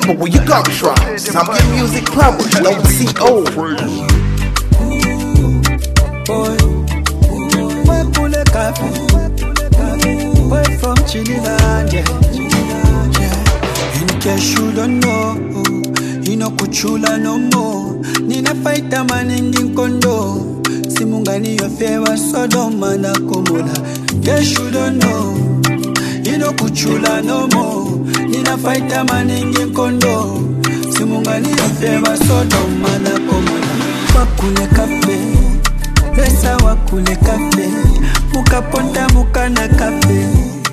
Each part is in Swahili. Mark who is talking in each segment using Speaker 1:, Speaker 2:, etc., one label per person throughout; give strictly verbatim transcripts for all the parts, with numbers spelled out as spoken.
Speaker 1: Remember where you got it from. Zambian Music Plumbers, don't C O.
Speaker 2: Boy, boy, pull a coffee. Boy from Chililand, yeah. In case you don't know, you know kuchula no more. Nina fight a man in kondo. Simungani your favor Sodoma na Gomorrah. In case you don't know, you know kuchula no more. Nina fight a man in kondo. Simungani your favor Sodoma na Gomorrah. Wakule kafe, pesa wakule kafe. Muka ponta muka na kafe.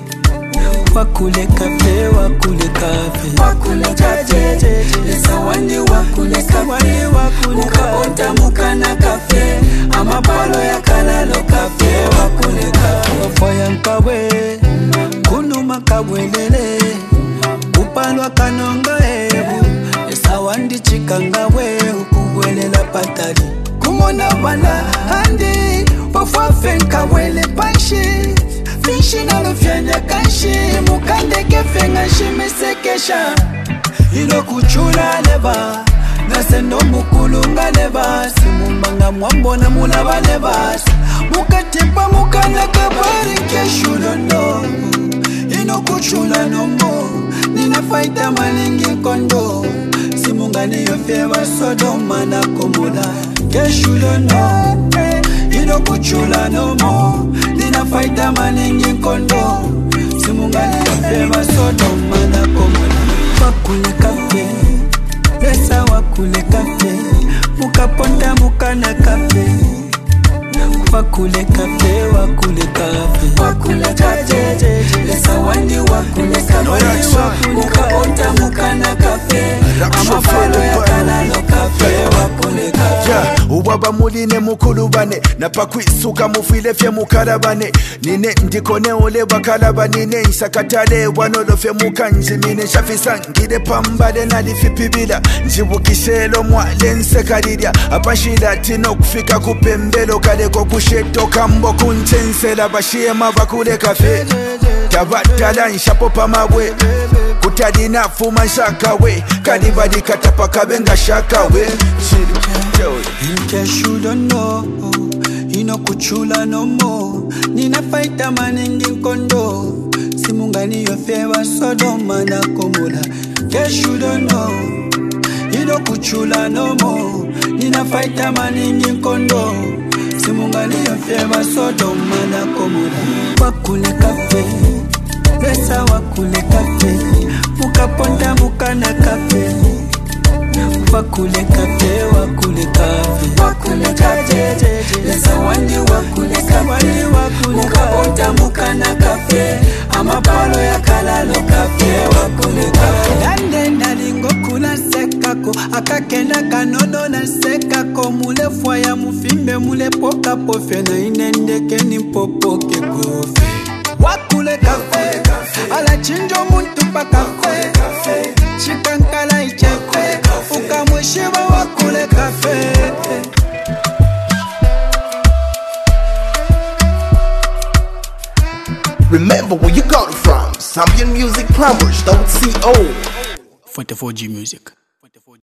Speaker 2: Wakule kafe, wakule kafe. Wakule kafe, pesa wani wakule kafe. Muka ponta muka na kafe. Ama palo ya kalalo kafe. Wakule kafe. Wafoya nkawe, kunu makawelele. Upalwa kanonga ebu. Pesa wandi chikangawe, ukuwelela patali. Kumona wana handi, wafafe nkawele panshi. Fishi na lufyanya kanshi, mukande kefenga shimesekesha. Ilo kuchula leba, nasendo mukulunga leba. Simumbanga mwambona mulaba leba. Mukatimpa mukana kabari keshu dondo. Ino kuchula no more, nina fighta maningi kondo. Simungani yo favor Sodoma na Gomorrah. Keshu dondo, ino kuchula no more, nina fighta maningi kondo. Simungani yo favor Sodoma na Gomorrah. Wakule kafe, pesa wakule kafe. Muka ponta muka na kafe. Wakule kafe, wakule kafe. Wakule kafe, pesa wandi wakule kafe. Muka ponta muka na kafe. Ama falo ya kalalo kafe. Wakule kafe.
Speaker 3: Uwaba muline mukulubane, napakwisuka mufile fye mukarabane. Nine ndikone ole bakalaba nine isakatale wanolofe mukanji mine shafisa ngide pambale nalifipibila. Njibukishelo mwale nsekalilya, apashila tino kufika kupembelo kaleko kusheto kambo kunchensela bashiema bakule kafe. Tabatala nshapopa mabwe, kutalina fuma nshakawe, kalibali katapa kabenga shakawe.
Speaker 2: In case you don't know, you know kuchula no more. Nina fighta maningi kondo. Simungani yo favor Sodoma na Gomorrah. In case you don't know, you know kuchula no more. Nina fighta maningi kondo. Simungani yo favor Sodoma na Gomorrah. Wakule kafe, pesa wakule kafe. Muka ponta muka na kafe. Wakule kafe, wakule kafe. Wakule kafe, pesa wandi wakule kafe. Muka ponta muka na kafe. Ama palo ya kalalo kafe. Wakule kafe. Dande nalingo kuna sekako. Akakena kanono na sekako. Mule fwaya mufimbe mule poka pofe. Na inendeke ni popoke kofe. Wakule kafe, ala chinjo muntu pa kafe. Chikankala ichefe, ukamwishiba wakule kafe.
Speaker 1: Remember where you got it from. Zambian Music Plumbers, don't C O.
Speaker 2: forty-four G Music.